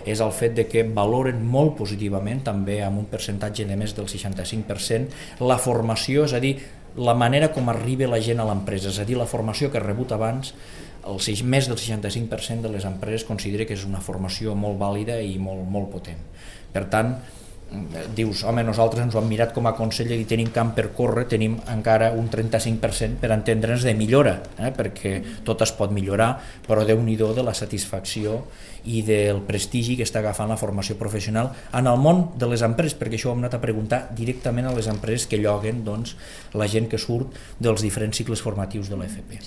és el fet de que valoren molt positivament, també amb un percentatge de més del 65%, la formació, és a dir, la manera com arriba la gent a l'empresa, és a dir, la formació que ha rebut abans. Més del 65% de les empreses considera que és una formació molt vàlida i molt potent. Per tant, dius, home, nosaltres ens ho hem mirat com a Consell i tenim camp per córrer, tenim encara un 35% per entendre'ns de millora, perquè tot es pot millorar, però Déu-n'hi-do de la satisfacció i del prestigi que està agafant la formació professional en el món de les empreses, perquè això ho hem anat a preguntar directament a les empreses que lloguen la gent que surt dels diferents cicles formatius de l'FP.